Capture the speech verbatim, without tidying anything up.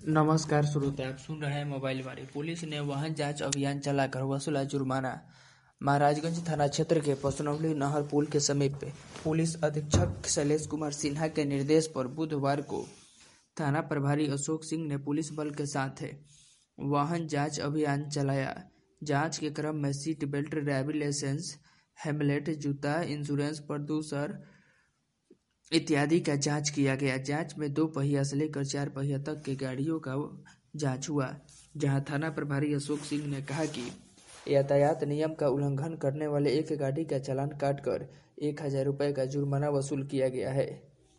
नमस्कार श्रोता, आप सुन रहे हैं मोबाइल वाली। पुलिस ने वाहन जांच अभियान चलाकर वसूला जुर्माना। महाराजगंज थाना क्षेत्र के पसनौली नहर पुल के समीप पुलिस अधीक्षक शैलेश कुमार सिन्हा के निर्देश पर बुधवार को थाना प्रभारी अशोक सिंह ने पुलिस बल के साथ वाहन जांच अभियान चलाया। जांच के क्रम में seat belt, driving licence, helmet, जूता, इंश्योरेंस, प्रदूषण इत्यादि का जांच किया गया। जांच में दो पहिया से लेकर चार पहिया तक की गाड़ियों का जांच हुआ, जहां थाना प्रभारी अशोक सिंह ने कहा कि यातायात नियम का उल्लंघन करने वाले एक गाड़ी का चालान काटकर एक हजार रुपये का जुर्माना वसूल किया गया है।